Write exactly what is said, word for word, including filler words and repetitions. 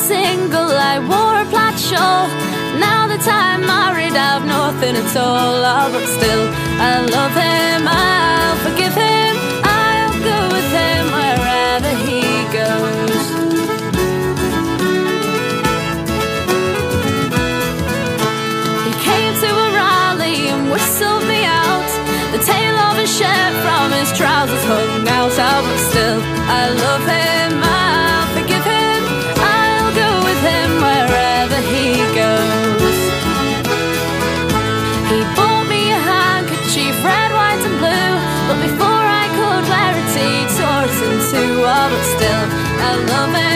single, I wore a plaid shawl. Now that I'm married, I've nothing at all. Oh, but still, I love him, I'll forgive him, I'll go with him wherever he goes. He came to a rally and whistled me out. The tail of his shirt from his trousers hung out. Oh, but still, I love him, I'll forgive him, I'll go with him wherever he goes. He bought me a handkerchief, red, white and blue, but before I could wear it he tore it in two. Oh, but still, I love him.